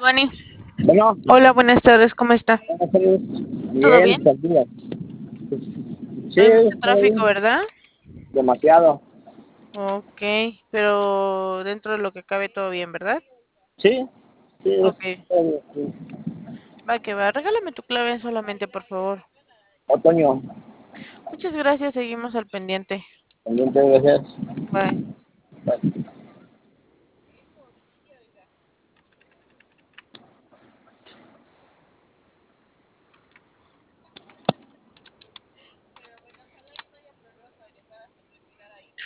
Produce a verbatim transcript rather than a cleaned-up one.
Giovanni. Bueno, Hola, buenas tardes, ¿cómo está? buenas tardes. ¿Todo Bien, bien? tranquila. Sí, Hay mucho todo tráfico, bien. ¿verdad? Demasiado. Ok, pero dentro de lo que cabe todo bien, ¿verdad? Sí, sí, Ok, es todo bien. va que va. Regálame tu clave solamente, por favor. Otoño, Muchas gracias, seguimos al pendiente. pendiente, gracias. Bye. Bye.